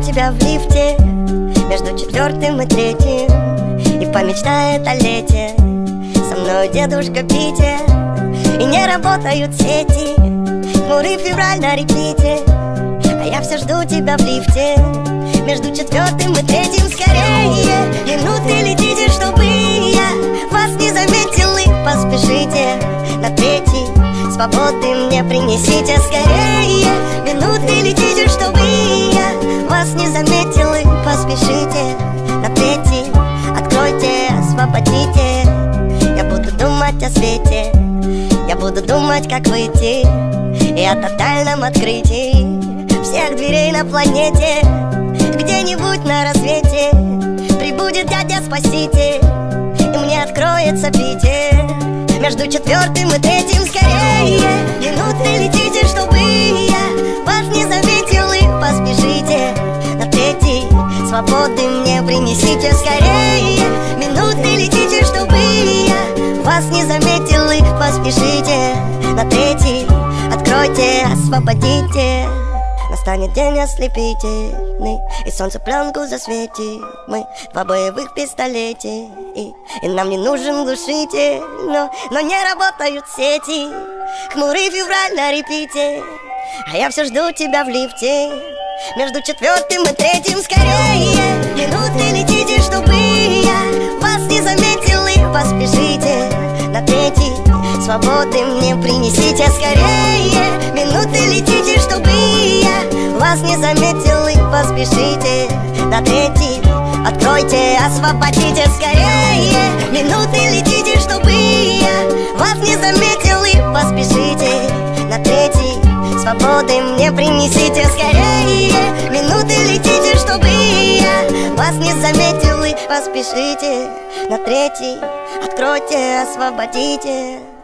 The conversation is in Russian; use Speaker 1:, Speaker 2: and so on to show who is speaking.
Speaker 1: тебя в лифте между 4 и 3, и помечтает о лете. Со мной дедушка Питер, и не работают сети. Хмурый февраль на репите, а я все жду тебя в лифте между 4 и 3. Скорее, минуты летите, чтобы я вас не заметил, и поспешите на 3. Свободы мне принесите скорее. Минуты летите, чтобы я вас не заметил, и поспешите на 3. Откройте, освободите. Я буду думать о свете, я буду думать, как выйти, и о тотальном открытии всех дверей на планете. Где-нибудь на рассвете прибудет дядя-спаситель, и мне откроется Питер между 4 и 3. Скорее, минуты летите, чтобы я вас не заметил, и поспешите на 3. Свободы мне принесите скорее. Минуты летите, чтобы я вас не заметил, и поспешите на 3. Откройте, освободите. Настанет день ослепительный, и солнце пленку засветит. Мы 2 боевых пистолете, и нам не нужен глушитель, но не работают сети. Хмурый февраль на репите, а я все жду тебя в лифте между 4 и 3. Скорее, минуты летите, чтобы я вас не заметил, и поспешите на 3. Свободы мне принесите скорее. Минуты летите, чтобы я вас не заметил, и поспешите на 3. Откройте, освободите скорее. Минуты летите, чтобы я вас не заметил, и поспешите на 3. Свободы мне принесите скорее. Минуты летите, чтобы я вас не заметил, и поспешите на 3. Откройте, освободите.